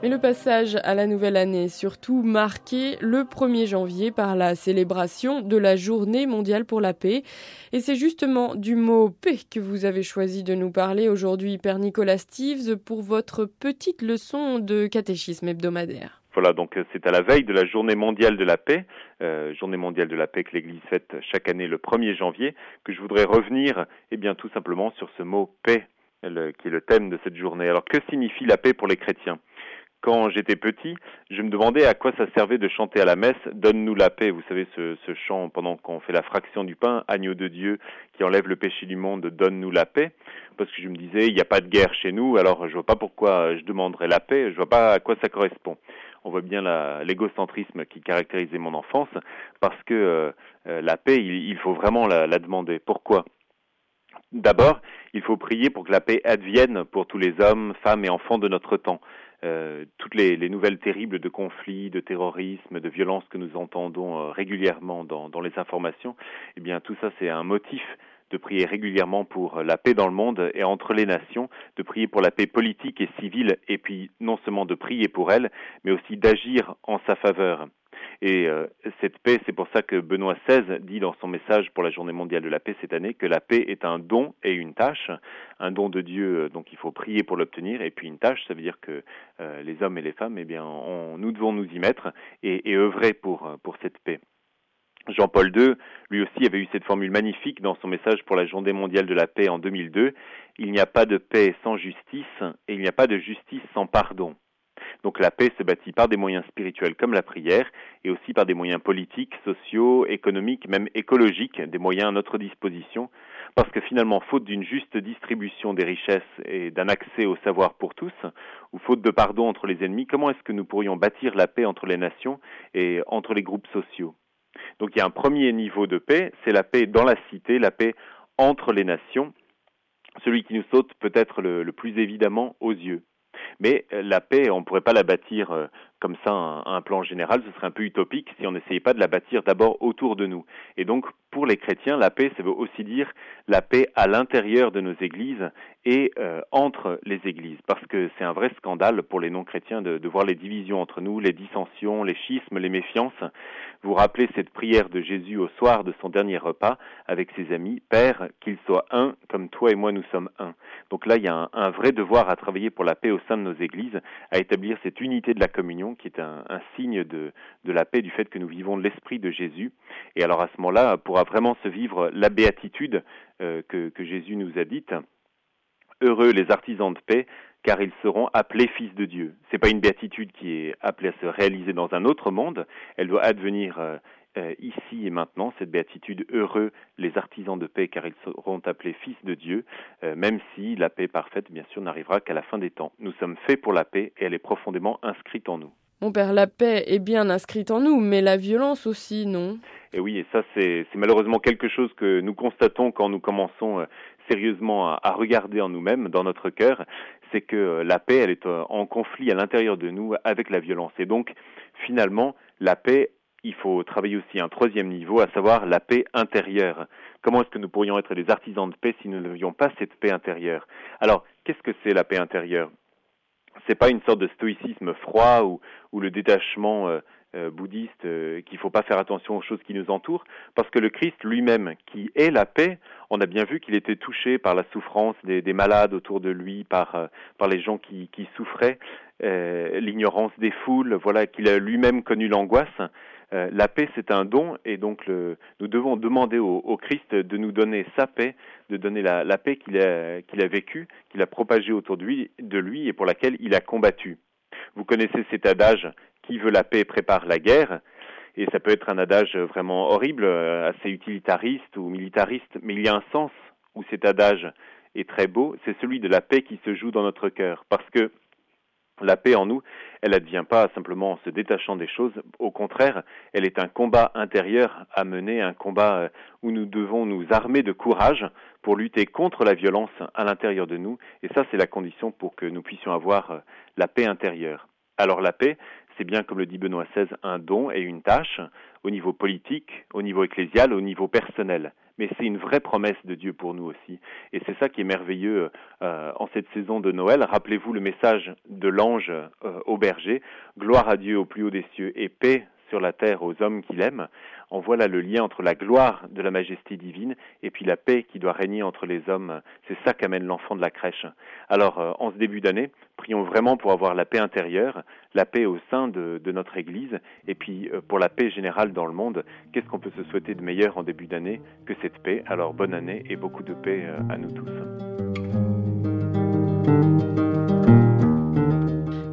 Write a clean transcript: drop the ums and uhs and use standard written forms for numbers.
Et le passage à la nouvelle année est surtout marqué le 1er janvier par la célébration de la Journée mondiale pour la paix. Et c'est justement du mot paix que vous avez choisi de nous parler aujourd'hui, Père Nicolas Steeves, pour votre petite leçon de catéchisme hebdomadaire. Voilà, donc c'est à la veille de la Journée mondiale de la paix, Journée mondiale de la paix que l'Église fête chaque année le 1er janvier, que je voudrais revenir tout simplement sur ce mot paix, qui est le thème de cette journée. Alors que signifie la paix pour les chrétiens ? Quand j'étais petit, je me demandais à quoi ça servait de chanter à la messe « Donne-nous la paix ». Vous savez, ce chant pendant qu'on fait la fraction du pain, « Agneau de Dieu qui enlève le péché du monde, donne-nous la paix ». Parce que je me disais, il n'y a pas de guerre chez nous, alors je vois pas pourquoi je demanderais la paix, je vois pas à quoi ça correspond. On voit bien l'égocentrisme qui caractérisait mon enfance, parce que la paix, il faut vraiment la demander. Pourquoi ? D'abord, il faut prier pour que la paix advienne pour tous les hommes, femmes et enfants de notre temps. Toutes les nouvelles terribles de conflits, de terrorisme, de violences que nous entendons régulièrement dans les informations, eh bien tout ça c'est un motif de prier régulièrement pour la paix dans le monde et entre les nations, de prier pour la paix politique et civile, et puis non seulement de prier pour elle, mais aussi d'agir en sa faveur. Et cette paix, c'est pour ça que Benoît XVI dit dans son message pour la Journée mondiale de la paix cette année que la paix est un don et une tâche, un don de Dieu, donc il faut prier pour l'obtenir, et puis une tâche, ça veut dire que les hommes et les femmes, nous devons nous y mettre et œuvrer pour cette paix. Jean-Paul II, lui aussi, avait eu cette formule magnifique dans son message pour la Journée mondiale de la paix en 2002. Il n'y a pas de paix sans justice et il n'y a pas de justice sans pardon. Donc la paix se bâtit par des moyens spirituels comme la prière et aussi par des moyens politiques, sociaux, économiques, même écologiques, des moyens à notre disposition. Parce que finalement, faute d'une juste distribution des richesses et d'un accès au savoir pour tous, ou faute de pardon entre les ennemis, comment est-ce que nous pourrions bâtir la paix entre les nations et entre les groupes sociaux ? Donc il y a un premier niveau de paix, c'est la paix dans la cité, la paix entre les nations, celui qui nous saute peut-être le plus évidemment aux yeux. Mais la paix, on ne pourrait pas la bâtir comme ça à un plan général, ce serait un peu utopique si on n'essayait pas de la bâtir d'abord autour de nous. Et donc, pour les chrétiens, la paix, ça veut aussi dire la paix à l'intérieur de nos églises et entre les églises. Parce que c'est un vrai scandale pour les non-chrétiens de voir les divisions entre nous, les dissensions, les schismes, les méfiances. Vous rappelez cette prière de Jésus au soir de son dernier repas avec ses amis, « Père, qu'ils soient un, comme toi et moi nous sommes un ». Donc là, il y a un vrai devoir à travailler pour la paix au sein de nos églises, à établir cette unité de la communion qui est un signe de la paix, du fait que nous vivons de l'esprit de Jésus. Et alors à ce moment-là, pourra vraiment se vivre la béatitude que Jésus nous a dite. Heureux les artisans de paix, car ils seront appelés fils de Dieu. C'est pas une béatitude qui est appelée à se réaliser dans un autre monde, elle doit advenir ici et maintenant, cette béatitude, heureux les artisans de paix, car ils seront appelés fils de Dieu, même si la paix parfaite, bien sûr, n'arrivera qu'à la fin des temps. Nous sommes faits pour la paix et elle est profondément inscrite en nous. Mon père, la paix est bien inscrite en nous, mais la violence aussi, non ? Et oui, et ça c'est malheureusement quelque chose que nous constatons quand nous commençons sérieusement à regarder en nous-mêmes, dans notre cœur, c'est que la paix, elle est en conflit à l'intérieur de nous avec la violence. Et donc, finalement, la paix, il faut travailler aussi à un troisième niveau, à savoir la paix intérieure. Comment est-ce que nous pourrions être des artisans de paix si nous n'avions pas cette paix intérieure ? Alors, qu'est-ce que c'est la paix intérieure ? C'est pas une sorte de stoïcisme froid ou le détachement bouddhiste qu'il faut pas faire attention aux choses qui nous entourent, parce que le Christ lui-même, qui est la paix, on a bien vu qu'il était touché par la souffrance des malades autour de lui, par les gens qui souffraient, l'ignorance des foules, voilà, qu'il a lui-même connu l'angoisse. La paix, c'est un don, et donc nous devons demander au Christ de nous donner sa paix, de donner la paix qu'il a vécue, qu'il a propagée autour de lui et pour laquelle il a combattu. Vous connaissez cet adage « Qui veut la paix prépare la guerre », et ça peut être un adage vraiment horrible, assez utilitariste ou militariste, mais il y a un sens où cet adage est très beau, c'est celui de la paix qui se joue dans notre cœur, parce que la paix en nous, elle n'advient pas simplement en se détachant des choses. Au contraire, elle est un combat intérieur à mener, un combat où nous devons nous armer de courage pour lutter contre la violence à l'intérieur de nous. Et ça, c'est la condition pour que nous puissions avoir la paix intérieure. Alors la paix, c'est bien, comme le dit Benoît XVI, un don et une tâche au niveau politique, au niveau ecclésial, au niveau personnel. mais c'est une vraie promesse de Dieu pour nous aussi. Et c'est ça qui est merveilleux en cette saison de Noël. Rappelez-vous le message de l'ange au berger, gloire à Dieu au plus haut des cieux et paix sur la terre aux hommes qu'il aime. On voit là le lien entre la gloire de la majesté divine et puis la paix qui doit régner entre les hommes. C'est ça qu'amène l'enfant de la crèche. Alors, en ce début d'année, prions vraiment pour avoir la paix intérieure, la paix au sein de notre Église, et puis pour la paix générale dans le monde. Qu'est-ce qu'on peut se souhaiter de meilleur en début d'année que cette paix? Alors, bonne année et beaucoup de paix à nous tous.